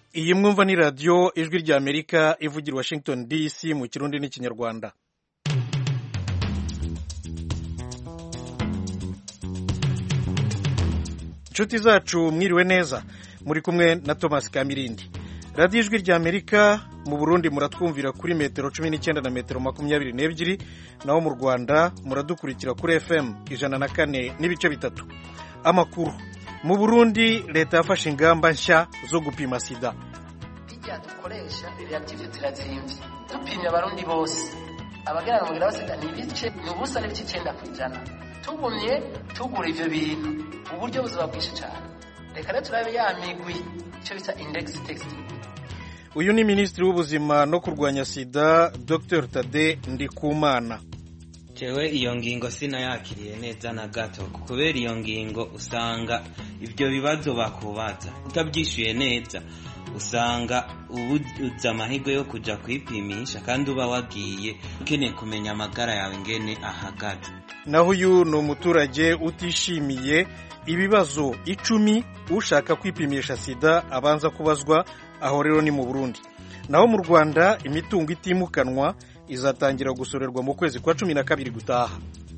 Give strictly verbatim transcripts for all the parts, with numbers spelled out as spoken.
iyi mwumva ni radiyo ijwi rya Amerika ivugira Washington D C mu kirundi n'ikinyarwanda. Inshuti zacu mwiriwe neza, muri kumwe na Thomas Kamirindi. Radiyo ijwi rya Amerika mu Burundi muratwumvira kuri metero cumi n'icyenda na metero makumyabiri n'ebyiri, naho mu Rwanda muradukurikira kuri F M ijana na kane n'ibice bitatu. Amakuru mu Burundi, leta yafashe ingamba nshya zo gupima sida. Bijya dukoresha reactive zirazimvye dupimye abarundi bose abagera mu gira sida ni bice n'ubusa n'ibice icyenda kwijana. Tugumye tugura ivyo bintu uburyo buzaba bwinshi cyane. Reka rero turabe ya migwi icyo bita index testing. Uyu ni Minisitiri w'Ubuzima no kurwanya sida Doctor Tade Ndikumana. Jewe iyo ngingo sinayakiriye neza na gato, kubera iyo ngingo usanga ibyo bibazo bakubaza utabyishuye neza, usanga ubuza amahirwe yo kuja kwipimisha kandi uba wagiye ukeneye kumenya amagara yawe ngene ahagaze. Naho uyu ni umuturage utishimiye ibibazo icumi ushaka kwipimisha sida abanza kubazwa, aho rero ni mu Burundi. Naho mu Rwanda imitungo itimukanwa izatangira gusorerwa mu kwezi kwa cumi na kabiri gutaha.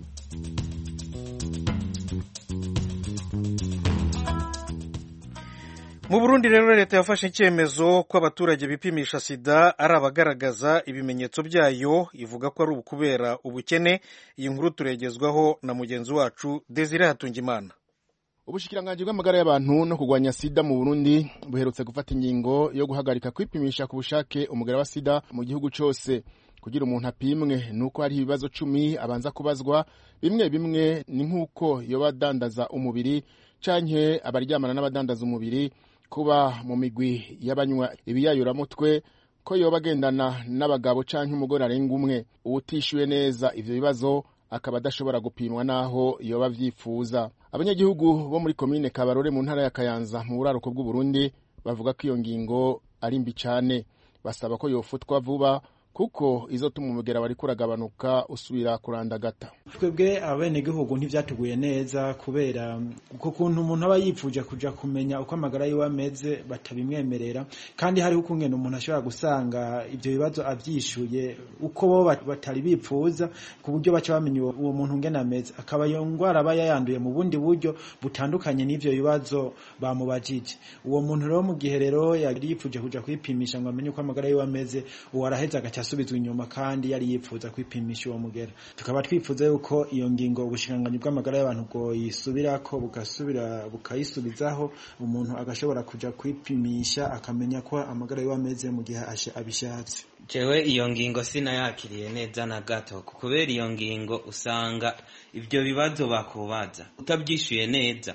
Mu Burundi rero leta yafashe icyemezo ko abaturage bipimisha sida ari abagaragaza ibimenyetso byayo, ivuga ko ari ukubera ubukene. Iyi nkuru turegezwaho na mugenzi wacu Desire Hatungimana. Ubushikiranganji bw'amagara y'abantu no kurwanya sida mu Burundi buherutse gufata ingingo yo guhagarika kwipimisha ku bushake umugera wa sida mu gihugu cyose. Kugira umuntu apimwe nuko hari ibibazo cumi abanza kubazwa, bimwe bimwe ni nk'uko yoba dandaza umubiri canke abaryamana n'abadandaza umubiri, kuba mu migwi y'abanywa ibiyayuramutwe, ko yoba agendana n'abagabo canke umugore arenga umwe. Uwutishyuye neza ivyo bibazo akaba adashobora gupimwa naho yoba vyifuza. Abanyagihugu bo muri komine Kabarore mu ntara ya Kayanza mu buraruko bw'u Burundi bavuga ko iyo ngingo ari mbi cane, basaba ko yofutwa vuba kuko izotuma umugera wari kuragabanuka usubira kurandagata. Twebwe abenegihugu ntivyatuguye neza, kubera uko kuntu umuntu aba yipfuje kuja kumenya uko amagara yiwe ameze batabimwemerera, kandi hari uko ngene umuntu ashobora gusanga ivyo bibazo avyishuye uko bo batari bipfuza, ku buryo baca bamenya uwo muntu ngene ameze, akaba iyo ngwara aba yayanduye mu bundi buryo butandukanye n'ivyo bibazo bamubajije. Uwo muntu rero mu gihe rero yari yipfuje kuja kwipimisha ngo amenye uko amagara yiwe ameze, uwo araheza agaca asubizwa inyuma kandi yari yipfuza kwipimisha uwo mugera. Tukaba twifuza yuko iyo ngingo ubushikiranganji bw'amagara y'abantu bwo yisubirako bugasubira bukayisubizaho, umuntu agashobora kuja kwipimisha akamenya ko amagara yiwe ameze mu gihe abishatse. Jewe iyo ngingo sinayakiriye neza na gato, kubera iyo ngingo usanga ibyo bibazo bakubaza utabyishuye neza,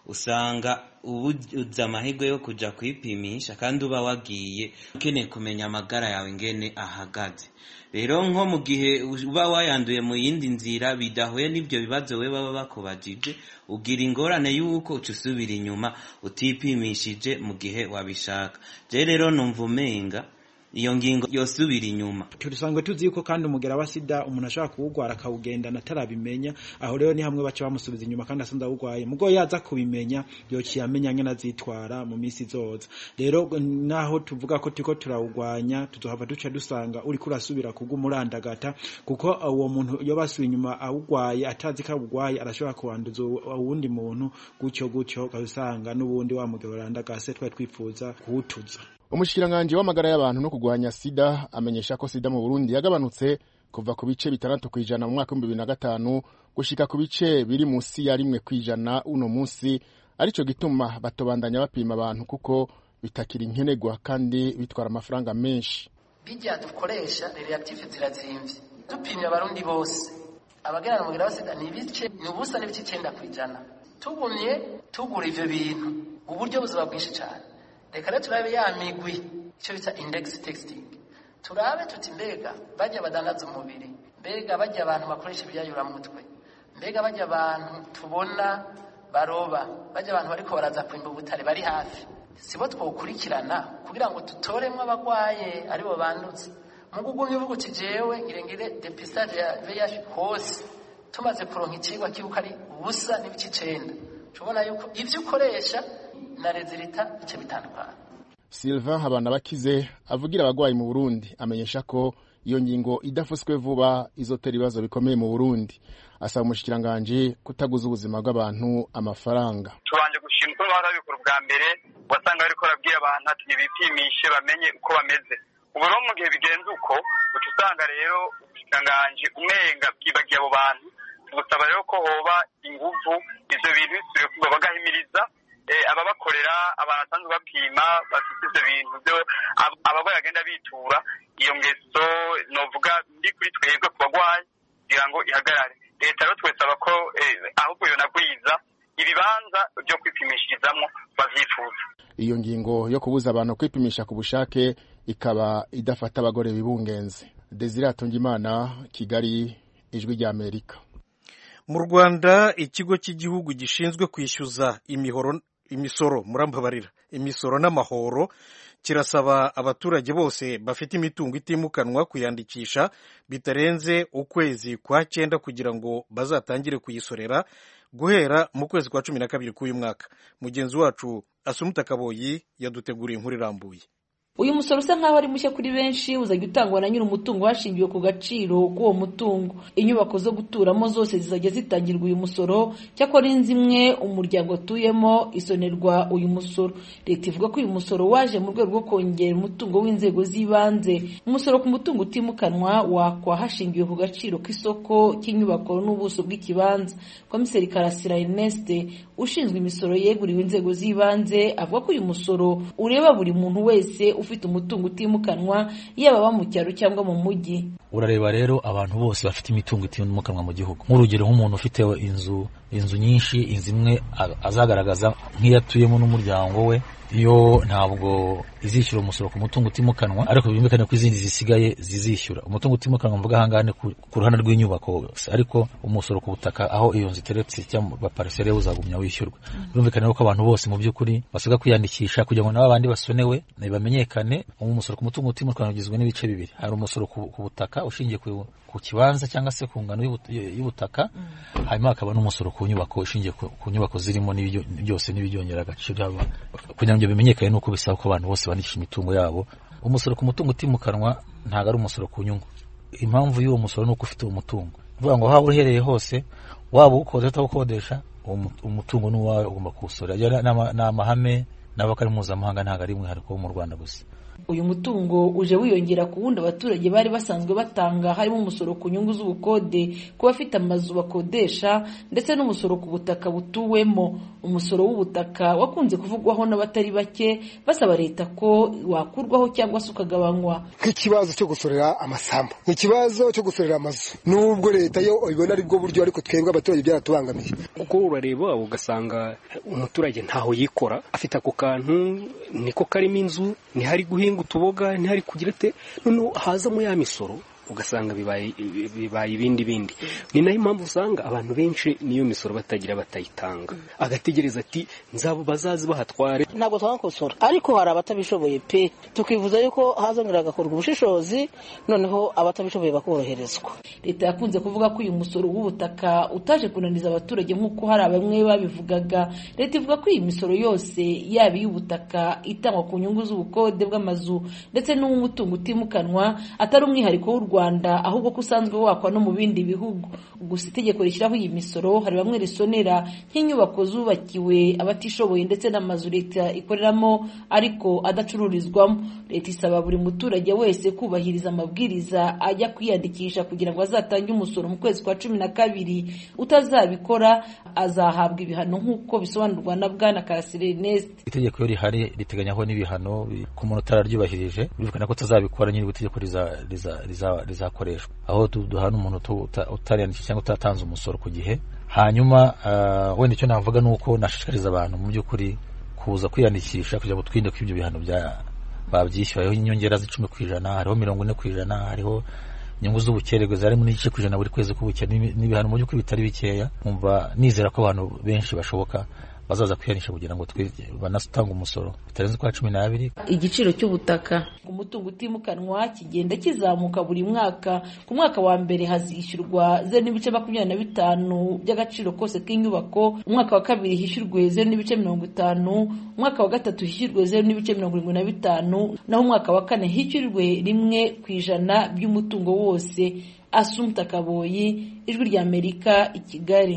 usanga ubuza amahirwe yo kuja kwipimisha kandi uba wagiye ukeneye kumenya amagara yawe ngene ahagaze. Rero nko mu gihe uba wayanduye mu yindi nzira bidahuye n'ibyo bibazo we baba bakubajije, ugira ingorane y'uko ucusubira inyuma utipimishije mu gihe wabishaka. Je rero numva umenga iyo ngingo yosubira inyuma. Turisangwe tuzi yuko kandi umugera wa sida umuntu ashaka kuwugwara akawugendana atarabimenya, aho rero ni hamwe baca bamusubiza inyuma kandi asanze awugwaye. Mugo yaza kubimenya yociye amenya ngene azitwara mu misi zoza. Rero naho tuvuga ko tiko turawugwanya, tuzohava duca dusanga uri kurasubira kugumurandagata, kuko uwo muntu yo basuye inyuma awugwaye atazi ko awugwaye arashobora kuwanduza uwundi muntu, gucyo gucyo kasanga n'ubundi wa mugera urandagase twa twifuza kuwutuza. Umushikiranganji w'amagara y'abantu no kurwanya sida amenyesha ko sida mu Burundi yagabanutse kuva ku bice bitandatu kwijana mu mwaka wa bibiri na gatanu gushika ku bice biri munsi ya rimwe kwijana uno munsi. Arico gituma batobandanya bapima abantu kuko bitakiri nkenegwa kandi bitwara amafaranga menshi. Bijya dukoresha reactive zirazimvye dupimye abarundi bose abagera mu gira sida ni bice n'ubusa n'ibice icyenda kwijana. Tugumye tugura ivyo bintu uburyo buzaba bwinshi cyane. Reka rero turabe ya migwi icyo bita index testing. Turabe tuti mbega bajya badandaza umubiri, mbega bajya abantu bakoresha ibyayuramutwe, mbega bajya abantu tubona baroba, bajya abantu bariko baraza kwimba ubutare bari hafi, sibo twokurikirana kugira ngo tutoremwe abagwaye ari bo bandutse. Mu gugumye uvuga uti jewe ngirengire depistage ya V I H hose tumaze kuronka ikigwa kibuka ari ubusa n'ibice icenda. Tubona yuko ivyo ukoresha na rezilita bice bitandukana. Sylvain Habanabakize avugira abagwayi mu Burundi amenyesha ko iyo ngingo idafuswe vuba izotera ibibazo bikomeye mu Burundi. Asaba umushikiranganje kutaguza ubuzima bw'abantu amafaranga. Tubanje gushima ko barabikora bwa mbere wasanga ariko rabwiye abantu ati bipimishe bamenye uko bameze. Ubu no mu gihe bigenze uko utusanga rero umushikiranganje umenga bwibagiye abo bantu tubusaba rero ko hoba ingufu ivyo bintu bisubire kuba bagahimiriza ababakorera abantu asanzwe bapima bafite ivyo bintu byo ababaye agenda bitura iyo ngeso novuga ndi kuri twebwe ku bagwayi kugira ngo ihagarare. Leta rero twesaba ko ahubwo yo nagwiza ibibanza byo kwipimishirizamo bavyifuza. Iyo ngingo yo kubuza abantu kwipimisha ku bushake ikaba idafata abagore bibungenze. Desire Atungimana, Kigali, Ijwi rya Amerika. Mu Rwanda ikigo cy'igihugu gishinzwe kwishyuza imihoro imisoro murambabarira imisoro n'amahoro kirasaba abaturage bose bafite imitungo itimukanwa kuyandikisha bitarenze ukwezi kwa cyenda kugira ngo bazatangire kuyisorera guhera mu kwezi kwa cumi na kabiri k'uyu mwaka. Mugenzi wacu Asumuta Kaboyi yaduteguriye inkuru irambuye. Uyu musoro usa nkaho ari mushya kuri benshi uzajya utangwa na nyiri umutungo hashingiwe ku gaciro k'uwo mutungo. Inyubako zo guturamo zose zizajya zitangirwa uyu musoro, cyakora inzu imwe umuryango atuyemo isonerwa uyu musoro. Leta ivuga ko uyu musoro waje mu rwego rwo kongera umutungo w'inzego z'ibanze. Umusoro ku mutungo utimukanwa wakwa hashingiwe ku gaciro k'isoko cy'inyubako n'ubuso bw'ikibanza. Komiseri Karasira Ernest ushinzwe imisoro yeguriwe inzego z'ibanze avuga ko uyu musoro ureba buri muntu wese ufite umutungo utimukanwa yaba aba mu cyaro cyangwa mu mujyi. Urareba rero abantu bose bafite imitungo itimukanwa mu gihugu. Nk'urugero nk'umuntu ufite inzu inzu nyinshi, inzu imwe azagaragaza nk'iyatuyemo n'umuryango we, iyo ntabwo izishyura umusoro ku mutungo utimukanwa, ariko bimekane ko izindi zisigaye zizishyura. Umutungo utimukanwa mvuga hangane ku ruhande rw'inyubako, ariko umusoro ku butaka aho iyo nzu iteretse cyangwa parcelle uzagumya wishyurwa. Birumvikana ko abantu bose mu by'ukuri basabwa kwiyandikisha kugira ngo n'abandi basonewe bamenyekane. Umusoro ku mutungo utimukanwa ugizwe n'ibice bibiri. Hari umusoro ku butaka ushingiye ku ku kibanza cyangwa se ku ngano y'ubutaka, hanyuma hakaba n'umusoro ku nyubako ushingiye ku nyubako zirimo byose n'ibyongera agaciro. Kugira ngo bimenyekane nuko bisaba ko abantu bose bandikisha imitungo yabo. Umusoro ku mutungo utimukanwa ntago ari umusoro ku nyungu. Impamvu y'uwo musoro nuko ufite umutungo. Vuga ngo haba uhereye hose, waba ukoze utabukodesha, umutungo n'uwawe ugomba kuwusora. N'amahame n'abakari mpuzamahanga ntago ari umwihariko wo mu Rwanda gusa. Uyu mutungo uje wiyongera ku wundi abaturage bari basanzwe batanga, harimo umusoro ku nyungu z'ubukode ku bafite amazu bakodesha ndetse n'umusoro ku butaka butuwemo. Umusoro w'ubutaka wakunze kuvugwaho n'abatari bake basaba leta ko wakurwaho cyangwa se ukagabanywa. Nk'ikibazo cyo gusorera amasambu, ikibazo cyo gusorera amazu, nubwo leta yo ibona ari bwo buryo, ariko twebwe abaturage byaratubangamiye. Kuko urareba ugasanga umuturage ntaho yikora, afite ako kantu niko karimo inzu, ni hari guhinga utuboga, ni hari kugira te, none hazamo ya misoro ugasanga bibaye bibaye ibindi bindi. Ni nayo impamvu usanga abantu benshi niyo misoro batagira batayitanga, agategereza ati nzabo bazazi bahatware. Ntabwo twakosora, ariko hari abatabishoboye pe, tukivuza yuko hazongera gakorwa ubushishozi, noneho abatabishoboye bakoroherezwa. Leta yakunze kuvuga ko uyu musoro w'ubutaka utaje kunaniza abaturage nk'uko hari abamwe babivugaga. Leta ivuga ko iyi misoro yose yaba y'ubutaka itangwa ku nyungu z'ubukode bw'amazu ndetse n'umutungo utimukanwa atari umwihariko w'u Rwanda, ahubwo ko usanzwe wakwa no mu bindi bihugu. Gusa itegeko rishyiraho iyi misoro hari bamwe risonera nk'inyubako zubakiwe abatishoboye ndetse n'amazu leta ikoreramo ariko adacururizwamo. Leta isaba buri muturage wese kubahiriza amabwiriza ajya kwiyandikisha kugira ngo azatange umusoro mu kwezi kwa cumi na kabiri. Utazabikora azahabwa ibihano nk'uko bisobanurwa na Bwana Karasira Ernest. Itegeko yo rihari riteganyaho n'ibihano ku muntu utararyubahirije, bivugana ko tazabikora nyine itegeko riza riza rizakoreshwa, aho duhana umuntu utariyandikisha cyangwa utatanze umusoro ku gihe. Hanyuma uh, wenda icyo navuga nuko nashishikariza abantu mu by'ukuri kuza kwiyandikisha kugira ngo twinde ko ibyo bihano bya babyishyura. Hariho inyongera z'icumi ku ijana, hariho mirongo ine ku ijana, hariho inyungu z'ubukererwe zarimo n'igice ku ijana buri kwezi k'ubukene, n'ibihano mu by'ukuri bitari bikeya. Umva nizera ko abantu benshi bashoboka bazaza kwihanisha kugira ngo banatanga umusoro bitarenze kwa cumi n'abiri. Igiciro cy'ubutaka ku mutungo utimukanwa kigenda kizamuka buri mwaka. Ku mwaka wa mbere hazishyurwa zeru n'ibice makumyabiri na bitanu by'agaciro kose k'inyubako, umwaka wa kabiri hishyurwe zeru n'ibice mirongo itanu, umwaka wa gatatu hishyurwe zeru n'ibice mirongo irindwi na bitanu, naho umwaka wa kane hishyurwe rimwe ku ijana by'umutungo wose. Assumpta Kaboyi, Ijwi ry'Amerika, i Kigali.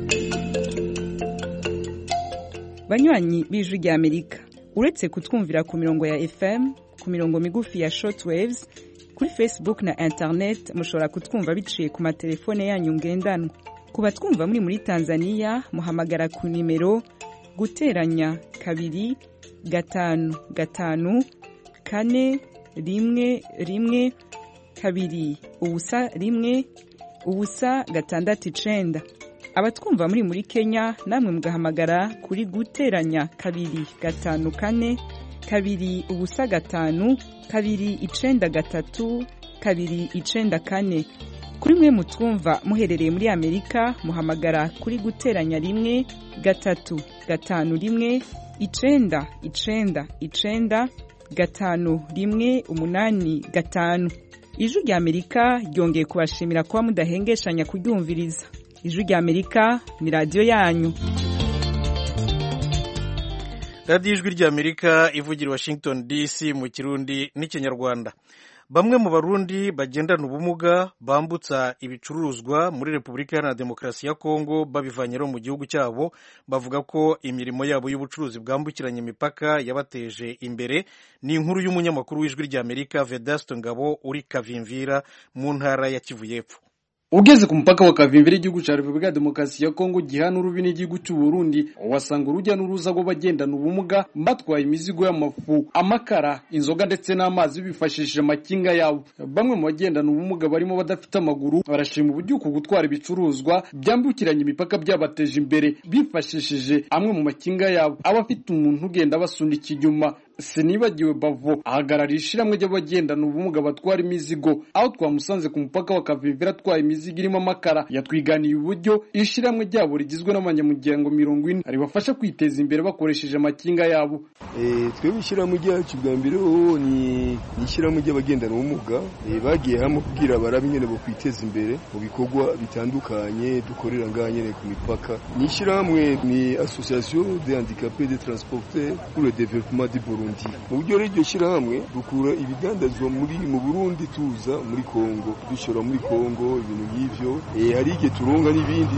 Banywanyi b'Ijwi ry'Amerika, uretse kutwumvira ku mirongo ya F M, ku mirongo migufi ya shortwaves, kuri Facebook na internet mushobora kutwumva biciye ku matelefone yanyu ngendanwa. Ku batwumva muri muri Tanzania muhamagara ku nimero guteranya kabiri gatanu gatanu kane rimwe rimwe kabiri ubusa rimwe ubusa gatandatu icenda. Abatwumva muri muri Kenya namwe mugahamagara kuri guteranya kabiri gatanu kane kabiri ubusa gatanu kabiri icenda gatatu kabiri icenda kane. Kuri mwe mutwumva muherereye muri Amerika muhamagara kuri guteranya rimwe gatatu gatanu rimwe icenda icenda icenda gatanu rimwe umunani gatanu. Ijwi ry'Amerika ryongeye kubashimira kuba mudahengeshanya kuryumviriza. Ijwi ry'Amerika ni radio yanyu. Radio Ijwi ry'Amerika ivugira Washington D C mu Kirundi n'Ikinyarwanda. Bamwe mu Barundi bagendana ubumuga bambutsa ibicuruzwa muri Repubulika Iharanira Demokarasi ya Kongo babivanye mu gihugu cyabo bavuga ko imirimo yabo y'ubucuruzi bwambukiranya imipaka yabateje imbere. Ni inkuru y'umunyamakuru w'Ijwi ry'Amerika Vedasto Ngabo uri Kavimvira mu ntara ya Kivu y'Epfo. Ugeze ku mupaka wa Kavimvira igihugu cya Repubulika ya Demokarasi ya Kongo gihana urubi n'igihugu cy'u Burundi, wasanga urujya n'uruza rw'abagendana ubumuga batwaye imizigo y'amafu, amakara, inzoga ndetse n'amazi bifashishije amakinga yabo. Bamwe mu bagendana ubumuga barimo badafite amaguru barashima uburyo uku gutwara ibicuruzwa byambukiranya imipaka byabateje imbere bifashishije amwe mu makinga yabo. Abafite umuntu ugenda basunika inyuma Sinibagiwe Bavo ahagarariye ishiramwe ry'abagendana ubumuga batwara imizigo, aho twamusanze ku mupaka wa Kavimvira atwaye imizigo irimo amakara. Yatwiganiye uburyo ishiramwe ryabo rigizwe n'abanyamuryango mirongo ine ribafasha kwiteza imbere bakoresheje amakinga yabo. Eh twebwe ishiramwe ryacu bwa mbere ni ishiramwe ry'abagendana ubumuga bagiye hamwe kugira barabe nyene bo kwiteza imbere mu bikorwa bitandukanye dukorera nganye ku mipaka. Ni ishiramwe ni Association des handicapés des transporteurs pour le développement du Burundi. Mu buryo rero shirahamwe dukura ibidandazwa muri mu Burundi tuza muri Kongo, dushora muri Kongo ibintu nk'ivyo. Eh hari igihe turonga n'ibindi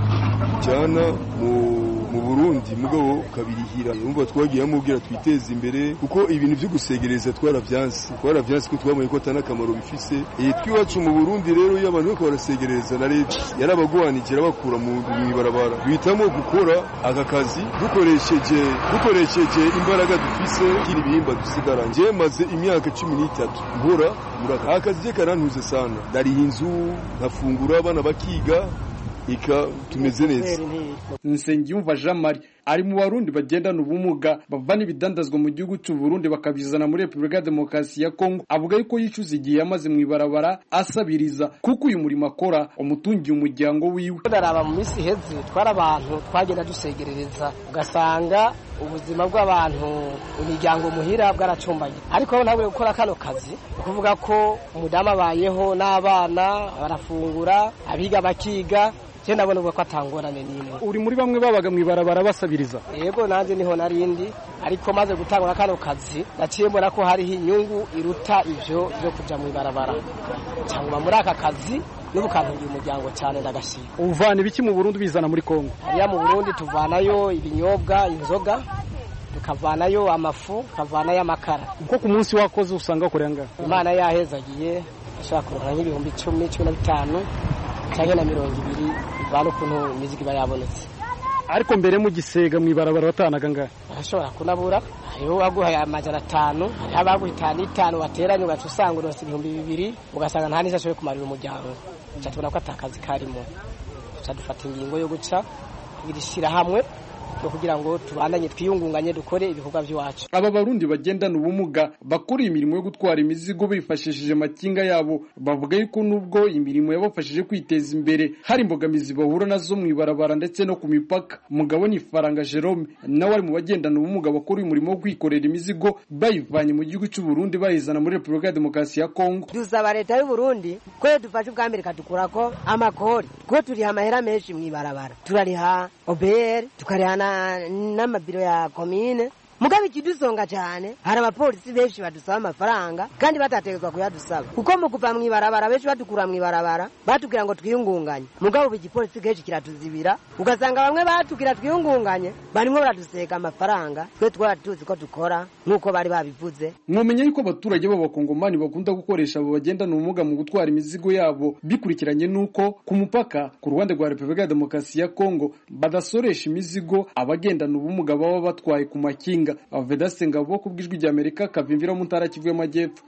tujana mu mu Burundi mugabo kabirihira. Umva twagiye amubwira twiteze imbere kuko ibintu byo gusegereza twaravyanse twaravyanse ko twamaye ko atana kamaro bifise. Eh twiwacu mu Burundi rero y'abantu bako barasegereza na leta yarabagwanikira bakura mu ibarabara. Duhitamo gukora aka kazi dukoresheje dukoresheje imbaraga dufise kiri bihimba dusigara. Nje maze imyaka cumi n'itatu nkora muraka akazi je karantuze sana. Dari inzu nkafungura abana bakiga ika tumeze neza. Nsengiyumva Jean Marie ari mu Barundi bagendana ubumuga bavana ibidandazwa mu gihugu cy'u Burundi bakabizana muri Repubulika ya Demokarasi ya Kongo. Avuga yuko yicuza igihe yamaze mu ibarabara asabiriza kuko uyu murimo akora umutungiye umuryango wiwe. Daraba mu misi heze twara abantu twagenda dusegerereza ugasanga ubuzima bw'abantu imiryango muhira bwaracumbaye, ariko nawe gukora kano kazi ukuvuga ko umudamu abayeho n'abana barafungura abiga bakiga. Je ndabona ko atangorane nimwe. Uri muri bamwe babaga mu ibarabara basabiriza? Yego nanje niho narindi, ariko maze gutangura kano kazi naciye mbona ko hari inyungu iruta ivyo byo kuja mu ibarabara. Cyangwa muri aka kazi n'ubukantungira umuryango cyane ndagashika. Uvana ibiki mu Burundi bizana muri Kongo? Ya mu Burundi tuvanayo ibinyobwa, inzoga, tukavanayo amafu, tukavanayo amakara. Uko ku munsi wakoze usanga korenga? Imana yahezagiye ashaka kuronka ibihumbi icumi, cumi na bitanu cyangwa na mirongo ibiri bivana ukuntu imiziki iba yabonetse. Ariko mbere mu gisega mu ibarabara watanaga ngahe? Ashobora kunabura, hariho waguhaye amajana atanu, hariho abaguha itanu itanu wateranye ugaca usanga uronse ibihumbi bibiri ugasanga nta n'icyo ashoboye kumarira umuryango. Tuca tubona ko atakazi karimo. Tuca dufata ingingo yo guca kugira ishirahamwe no kugira ngo tubandanye twiyungunganye dukore ibikorwa by'iwacu. Aba barundi bagendana ubumuga bakora imirimo yo gutwara imizigo bifashishije amakinga yabo bavuga yuko nubwo imirimo yabafashije kwiteza imbere hari imbogamizi bahura nazo mu ibarabara ndetse no ku mipaka. Mugabo ni Faranga Jerome nawe ari mu bagendana ubumuga bakora umurimo wo kwikorera imizigo bayivanye mu gihugu cy'u Burundi bayizana muri Repubulika ya Demokarasi ya Kongo. Dusaba leta y'u Burundi ko dufashe ubwa mbere kadukurako amakori ko turiha amahera menshi mu ibarabara, turariha O B R tukariha n'amabiro ya komine. Mugabe ikidusonga cyane hari abapolisi benshi badusaba amafaranga kandi batategetswe kuyadusaba kuko mu kuva mu ibarabara benshi badukura mu ibarabara batubwira ngo twiyungunganye. Mugabo ubu igipolisi kenshi kiratuzibira ugasanga bamwe batubwira twiyungunganye barimo baradusega amafaranga twe twara tuzi ko dukora nk'uko bari babivuze. Mwomenye yuko abaturage b'abakongomani bakunda gukoresha abo bagendana ubumuga mu gutwara imizigo yabo bikurikiranye nuko ku mupaka ku ruhande rwa Repubulika ya Demokarasi ya Kongo badasoresha imizigo abagendana ubumuga baba batwaye ku makinga. Avedaste Ngabo kubwijwi rya Amerika Kavimvira mu ntara Kivu y'Amajyepfo.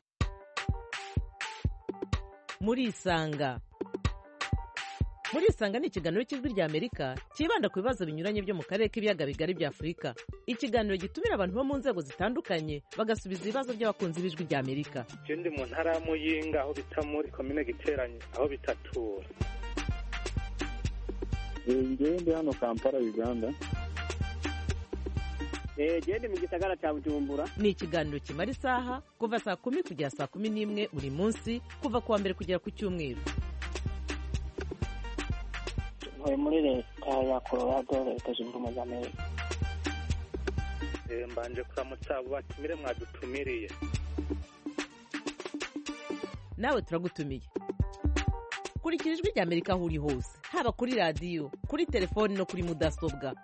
Muri Isanga Muri Isanga ni ikiganiro cy'ijwi rya Amerika kibanda ku bibazo binyuranye byo mu karere k'ibiyaga bigari bya Afurika. Ikiganiro gitumira abantu bo mu nzego zitandukanye bagasubiza ibibazo by'abakunzi b'ijwi rya Amerika. Je ndi mu ntara ya Muyinga aho bita muri commune Giteranye aho bitatura. Ngiye ndi hano Kampala Uganda. Eh gende mu gisagara cya Bujumbura. Ni ikiganiro kimara isaha kuva saa kumi kugera saa kumi n'imwe buri munsi kuva kuwa mbere kugera ku cyumweru. Ntuye muri leta ya Colorado leta zunze ubumwe za Amerika. Eh mbanje kuramutsa batumire mwadutumiriye. Nawe turagutumiye. Kurikira ijwi rya Amerika aho uri hose haba kuri radio kuri telefoni no kuri mudasobwa.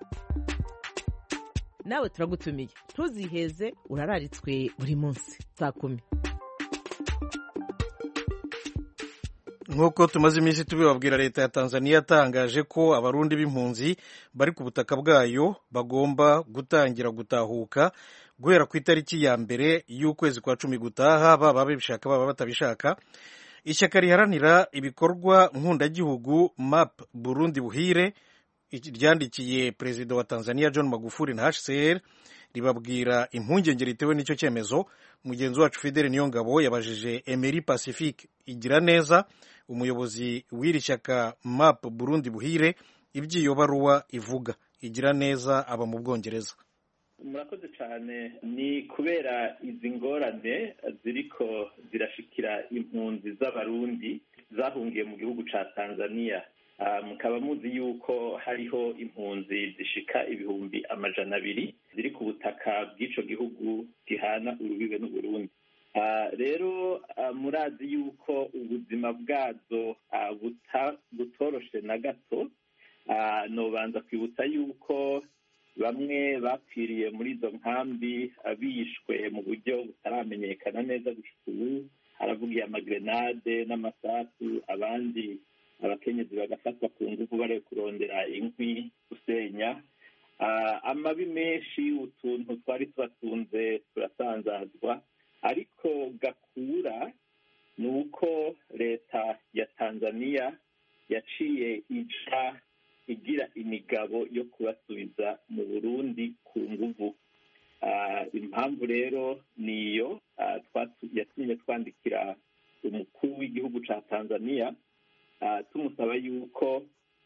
Nawe turagutumiye ntuziheze urararitswe buri munsi saa kumi. Nk'uko tumaze iminsi tubibabwira, leta ya Tanzania yatangaje ko abarundi b'impunzi bari ku butaka bwayo bagomba gutangira gutahuka guhera ku itariki ya mbere y'ukwezi kwa cumi gutaha, baba babishaka baba batabishaka. Ishyaka riharanira ibikorwa nkundagihugu M A P Burundi Buhire ryandikiye perezida wa Tanzania John Magufuli na H C R ribabwira impungenge ritewe n'icyo cyemezo. Mugenzi wacu Fidele Niyongabo yabajije Emery Pacifique Igiraneza, umuyobozi w'iri shyaka M A P Burundi Buhire, iby'iyo baruwa ivuga. Igiraneza aba mu Bwongereza. Murakoze cyane. Ni kubera izi ngorane ziriko zirashikira impunzi z'abarundi zahungiye mu gihugu ca Tanzania. Mukaba muzi yuko hariho impunzi zishika ibihumbi amajana abiri ziri ku butaka bw'ico gihugu gihana urubibe n'Uburundi. Rero murazi yuko ubuzima bwazo butoroshe na gato. Nobanza kwibutsa yuko bamwe bapfiriye muri izo nkambi bishwe mu buryo butaramenyekana neza gushika ubu. Haravugiye amagrenade n'amasasu, abandi abakenyezi bagafatwa ku nguvu bari kurondera inkwi gusenya. Amabi menshi, utuntu twari tubatunze turasanzazwa, ariko gakura ni uko leta ya Tanzania yaciye ija igira imigabo yo kubasubiza mu Burundi ku nguvu. Impamvu rero niyo yatumye twandikira umukuru w'igihugu ca Tanzania tumusaba yuko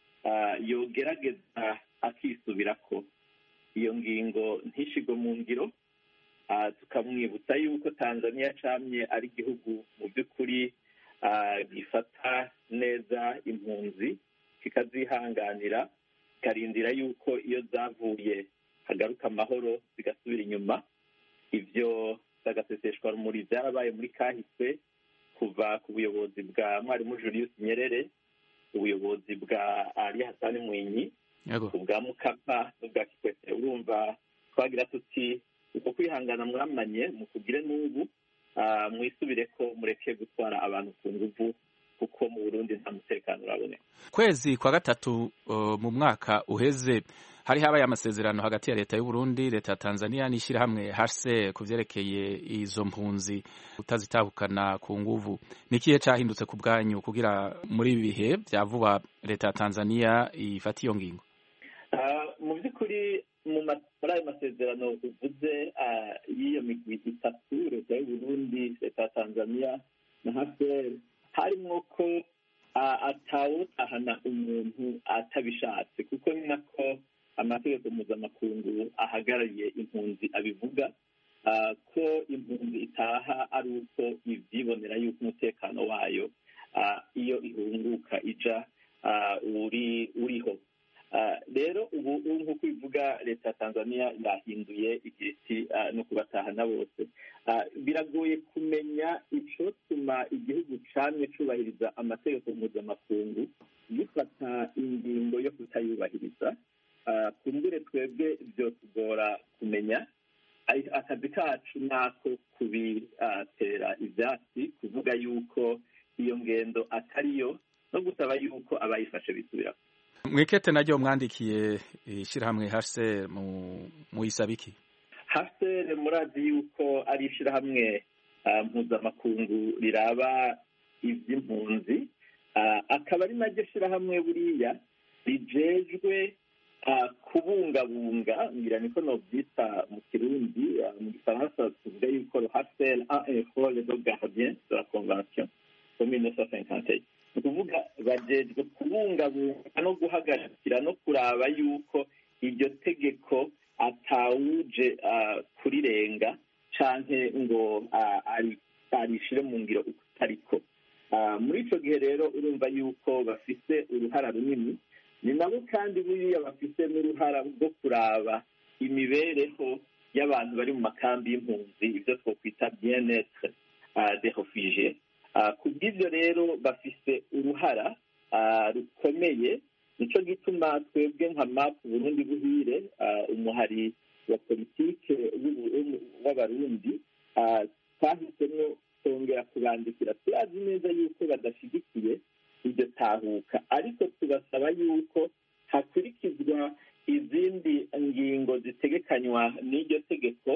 yogerageza akisubirako iyo ngingo ntishigwe mu ngiro. Tukamwibutsa yuko Tanzania camye ari igihugu mu by'ukuri gifata neza impunzi, kikazihanganira, karindira yuko iyo zavuye hagaruka amahoro zigasubira inyuma. Ivyo sagaseseshwa rumuri byarabaye muri kahise kuva ku buyobozi bwa mwarimu Julius Nyerere, ubuyobozi bwa Ali Hassan Mwinyi, ubwa Mukapa n'ubwa Kikwete. Urumva twagira tuti uko kwihangana mwamanye mukugire n'ubu, mwisubire ko mureke gutwara abantu ku nguvu kuko mu Burundi nta mutekano uraboneka. Kwezi kwa gatatu uh, mu mwaka uheze hari habaye amasezerano hagati ya leta y'u Burundi, leta ya Tanzania n'ishyirahamwe H C R kuvyerekeye izo mpunzi utazitahukana ku nguvu. Nikihe cahindutse ku bwanyu kugira muri ibi bihe bya vuba leta ya Tanzania ifata iyo ngingo? Uh, mu by'ukuri muri ayo masezerano uvuze y'iyo migwi itatu leta y'uburundi leta ya tanzania na haferi harimo ko atawutahana umuntu atabishatse kuko ni nako amategeko mpuzamakungu ahagarariye impunzi abivuga ko impunzi itaha ari uko ibyibonera yuko umutekano wayo iyo ihunguka ija uri uriho rero ubu nk'uko bivuga leta ya tanzania yahinduye igiti no kubatahana bose biragoye kumenya icotuma igihugu camye cubahiriza amategeko mpuzamakungu gifata ingingo yo kutayubahiriza kumbure twebwe vyotugora kumenya akazi kacu nako kubitera ivyatsi kuvuga yuko iyo ngendo atariyo no gusaba yuko abayifashe bisubirako. Mwikete naryo mwandikiye ishirahamwe H C R mu isabiki H C R murazi yuko ari ishirahamwe mpuzamakungu riraba ivy'impunzi akaba ari naryo shirahamwe buriya rijejwe kubungabunga ngira niko novyita mu kirundi mu gifaransa tuvuga yuko H C R a un rôle de gardien de la convention de mille neuf cent cinquante et un ni ukuvuga bajejwe kubungabunga no guhagarikira no kuraba yuko iryo tegeko atawuje kurirenga canke ngo arishire mu ngiro utariko. Muri ico gihe rero urumva yuko bafise uruhara runini, ni nabo kandi buriya bafise n'uruhara rwo kuraba imibereho y'abantu bari mu makambi y'impunzi, ivyo twokwita bien-être des réfugiés. Ku bw'ivyo rero bafise uruhara rukomeye, nico gituma twebwe nka M A P Burundi Buhire, umuhari wa politike w'abarundi, twahisemo kongera kubandikira. Turazi neza yuko badashigikiye iryo tahuka, ariko tubasaba yuko hakurikizwa izindi ngingo zitegekanywa n'iryo tegeko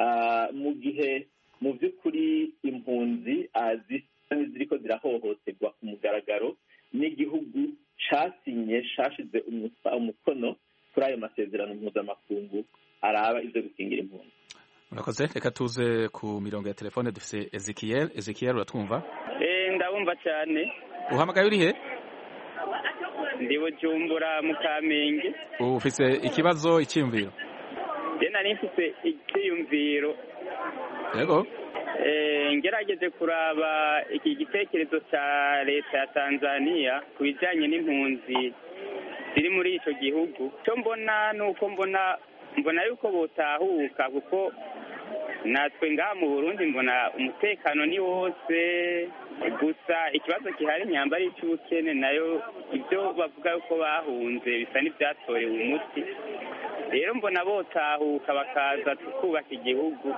mu gihe mu by'ukuri impunzi ziriko zirahohoterwa ku mugaragaro n'igihugu casinye cashize umukono kuri ayo masezerano mpuzamakungu araba ivyo gukingira impunzi. Murakoze, reka tuze ku mirongo ya telefone dufise Ezekiel. Ezekiel uratwumva? Eh, ndabumva cyane. Uhamagaye uri he? Ndi Bujumbura mu Kamenge. Ufise ikibazo icyumviro? Je nari mfise icyumviro. Yego. Eh, ngerageje kuraba iki gitekerezo cya leta ya Tanzania kubijanye n'impunzi ziri muri ico gihugu. Cyo mbona nuko mbona mbona yuko botahuka kuko natwe ngaha mu Burundi mbona umutekano ni wose, gusa ikibazo kihari nyamba ari cy'ubukene, nayo ibyo bavuga yuko bahunze bisa n'ibyatorewe umuti. Rero mbona botahuka bakaza tukubaka igihugu,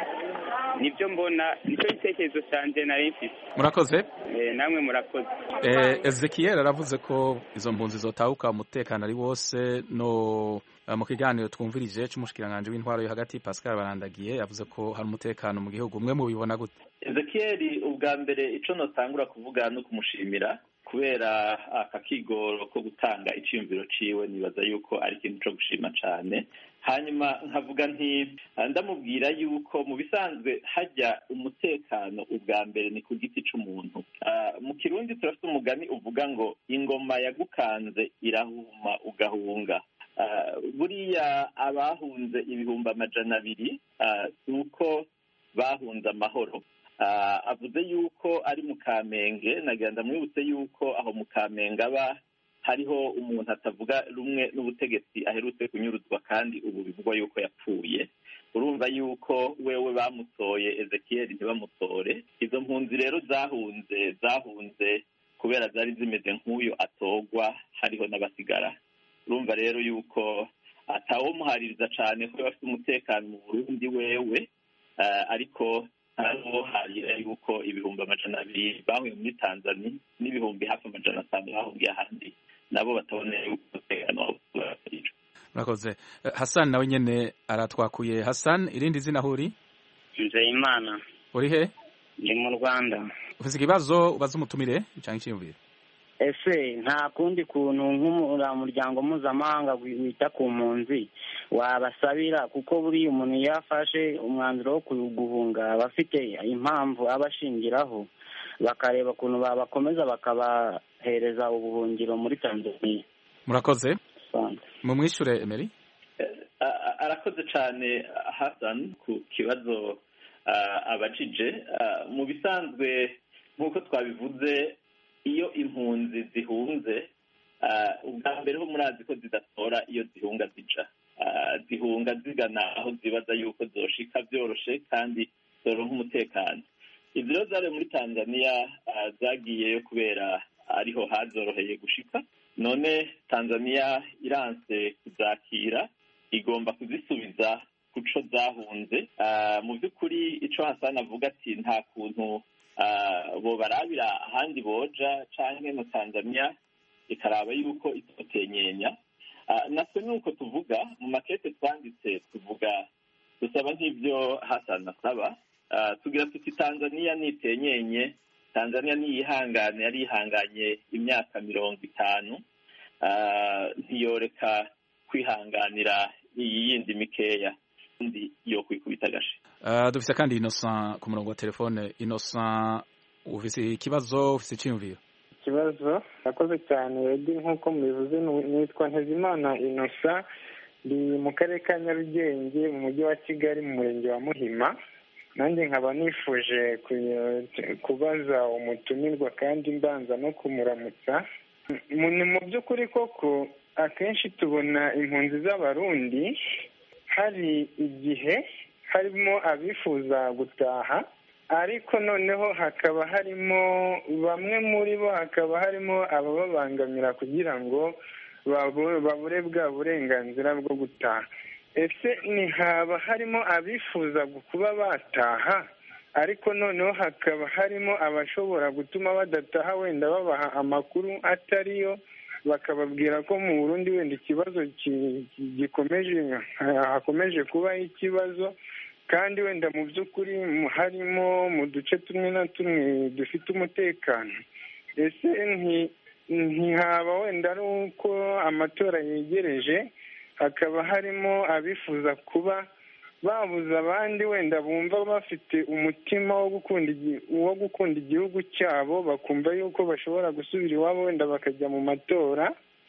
nibyo mbona, nicyo gitekerezo canje nari mfise. Murakoze. Eh, namwe murakoze. Eh, Ezekiel aravuze ko izo mpunzi zotahuka umutekano ari wose. No mu kiganiro twumvirije cy'umushikiranganje w'intwaro yo hagati Pascal Barandagiye yavuze ko hari umutekano mu gihugu. Umwe mu bibona gute? Ezekiel, ubwa mbere ico notangura kuvuga no kumushimira kubera akakigoro ko gutanga iciyumviro ciwe, nibaza yuko ari ikintu cyo gushima cane. Hanyuma nkavuga nti ndamubwira yuko mu bisanzwe hajya umutekano ubwa mbere ni ku giti c'umuntu. Mu Kirundi turafite umugani uvuga ngo ingoma yagukanze irahuma ugahunga. Buriya abahunze ibihumbi amajana abiri nuko bahunze amahoro. Avuze yuko ari mu Kamenge, nagira ndamwibutse yuko aho mu Kamenge aba hariho umuntu atavuga rumwe n'ubutegetsi aherutse kunyuruzwa kandi ubu bivugwa yuko yapfuye. Urumva yuko wewe bamutoye Ezekiel ntibamutore. Izo mpunzi rero zahunze zahunze kubera zari zimeze nk'uyo atogwa, hariho n'abasigara. Urumva rero yuko atawomuhaririza cane ko bafite umutekano mu Burundi wewe, ariko hariho harira yuko ibihumbi amajana abiri bahuye muri Tanzania n'ibihumbi hafi amajana atanu bahungiye ahandi, nabo bataboneye yuko umutekano wabo urabahirira. Murakoze. Hassan nawe nyene aratwakuye. Hassan, irindi zina huri? Nzeyimana. Uri he? Ndi mu Rwanda. Ufise ikibazo ubaza umutumire cyangwa icyumviro? ese nta kundi kuntu nk'umuryango mpuzamahanga wita ku mpunzi wabasabira, kuko buriya umuntu iyo afashe umwanzuro wo guhunga aba afite impamvu aba ashingiraho, bakareba ukuntu babakomeza bakabahereza ubuhungiro muri Tanzania. Murakoze. Mumwishure Emery. Arakoze cyane Hassan ku kibazo abajije. Mu bisanzwe nk'uko twabivuze, iyo impunzi zihunze ubwa mbere ho murazi ko zidatora iyo zihunga zija, zihunga zigana aho zibaza yuko zoshika byoroshe kandi zoronka umutekano. Izi rero zari muri Tanzania zagiyeyo kubera ariho hazoroheye gushika, none Tanzania iranse kuzakira, igomba kuzisubiza kuco zahunze. Mu by'ukuri ico Hassan avuga ati nta kuntu bo barabira ahandi boja canke mu Tanzania ikaraba yuko itotenyenya. Natwe nuko tuvuga mu makete twanditse, tuvuga dusaba nk'ibyo Hassan asaba, tugira tuti Tanzania nitenyenye, Tanzania niyihangane, yari ihanganye imyaka mirongo itanu, ntiyoreka kwihanganira iyi yindi mikeya ndi yo kwikubita gashi. Uh, dufise kandi Innocent ku murongo wa telefone. Innocent, ufise ikibazo, ufise iciyumviro? Ikibazo nakoze cyane Edi, nk'uko mubivuze nitwa Ntezimana Innocent, ndi mu karere ka Nyarugenge mu mujyi wa Kigali mu murenge wa Muhima. Nanjye nkaba nifuje kubaza umutumirwa kandi mbanza no kumuramutsa. Mu by'ukuri koko akenshi tubona impunzi z'abarundi hari igihe harimo abifuza gutaha, ariko noneho hakaba harimo bamwe muri bo hakaba harimo abababangamira kugira ngo babure bwa burenganzira bwo gutaha. Ese ntihaba harimo abifuza kuba bataha, ariko noneho hakaba harimo abashobora gutuma badataha, wenda babaha amakuru atariyo, bakababwira ko mu Burundi wenda ikibazo gikomeje hakomeje kubaho ikibazo, kandi wenda mu by'ukuri harimo mu duce tumwe na tumwe dufite umutekano. Ese ntihaba wenda ari uko amatora yegereje, hakaba harimo abifuza kuba babuza abandi wenda bumva bafite umutima wo gukunda wo gukunda igihugu cyabo, bakumva yuko bashobora gusubira iwabo wenda bakajya mu matora,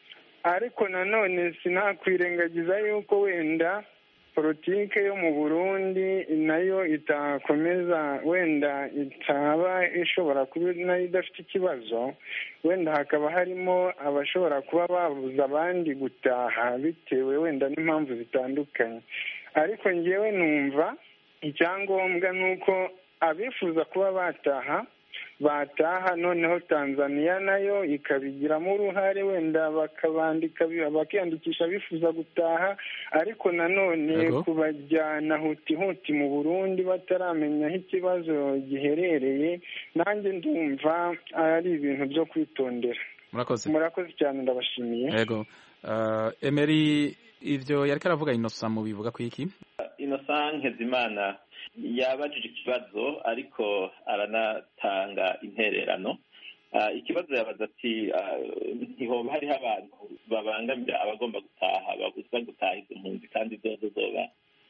ariko nanone sinakwirengagiza yuko wenda politike yo mu Burundi nayo itakomeza, wenda itaba ishobora kuba nayo idafite ikibazo, wenda hakaba harimo abashobora kuba babuza abandi gutaha bitewe wenda n'impamvu zitandukanye. Ariko ngewe numva icyangombwa ni uko abifuza kuba bataha bataha, noneho Tanzania nayo ikabigiramo uruhare, wenda bakabandika bakiyandikisha bifuza gutaha, ariko nanone kubajyana huti huti mu Burundi bataramenya aho ikibazo giherereye, nanjye ndumva ari ibintu byo kwitondera. Murakoze. Murakoze cyane, ndabashimiye. Yego. Uh, Emery, ivyo yariko aravuga Innocent mu bivuga ku iki? Innocent Ntezimana yabajije ikibazo ariko aranatanga intererano. Uh, ikibazo yabaza ati ntihoba hariho abantu babangamira abagomba gutaha, babuzwa gutaha izo mpunzi kandi zozo zoba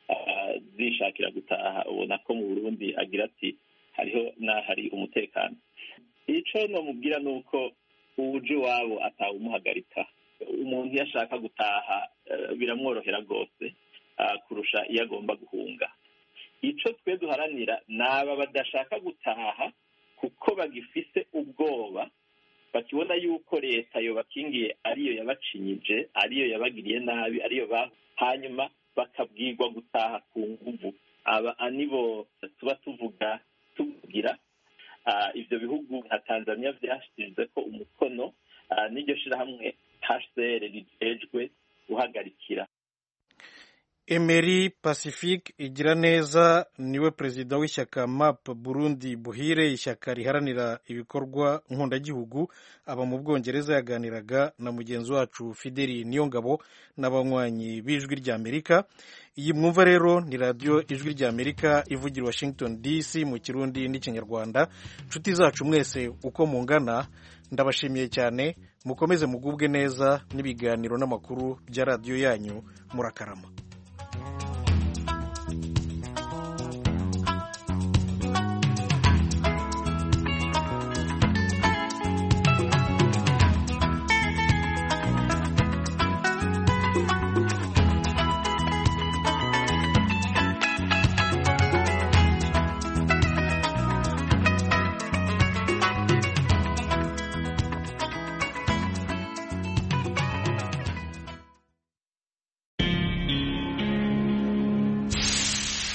zishakira gutaha. Ubona ko mu Burundi agira ati hariho n'ahari umutekano. Ico nomubwira ni uko uje iwabo atawumuhagarika. Umuntu iyo ashaka gutaha biramworohera rwose kurusha iyo agomba guhunga. Icyo twe duharanira ni aba badashaka gutaha kuko bagifise ubwoba, bakibona yuko leta yobakingiye ariyo yabacinyije, ariyo yabagiriye nabi, ariyo ba hanyuma bakabwirwa gutaha ku nguvu. Aba nibo tuba tuvuga tuvugira. Ibyo bihugu nka Tanzania byashyize ko umukono n'iryo shirahamwe H C R rijejwe guhagarikira. Emery Pacifique Igiraneza niwe perezida w'ishyaka M A P Burundi Buhire, ishyaka riharanira ibikorwa nkundagihugu, aba mu Bwongereza. Yaganiraga na mugenzi wacu Fideli Niyongabo n'abanywanyi b'Ijwi ry'Amerika. Iyi mwumva rero ni radio Ijwi ry'Amerika ivugira Washington D C mu Kirundi n'Ikinyarwanda. Nshuti zacu mwese uko mungana, ndabashimiye cyane mukomeze mugubwe neza n'ibiganiro n'amakuru bya radiyo yanyu murakarama.